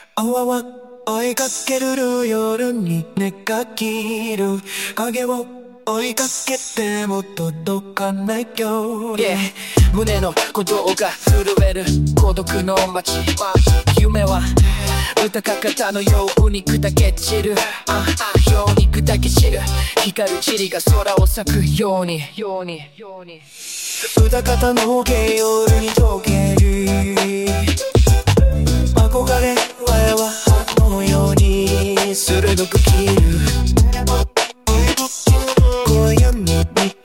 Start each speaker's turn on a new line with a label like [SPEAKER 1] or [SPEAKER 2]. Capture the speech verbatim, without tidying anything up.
[SPEAKER 1] 泡は追いかける夜に寝かきる影を追いかけても届かない距離、
[SPEAKER 2] yeah、胸の鼓動が震える孤独の街、夢は歌か方のように砕け散る、ああように砕け散る光る塵が空を咲くようにようにように
[SPEAKER 1] 歌方の毛夜に溶ける憧れは歯のように鋭く切る今夜に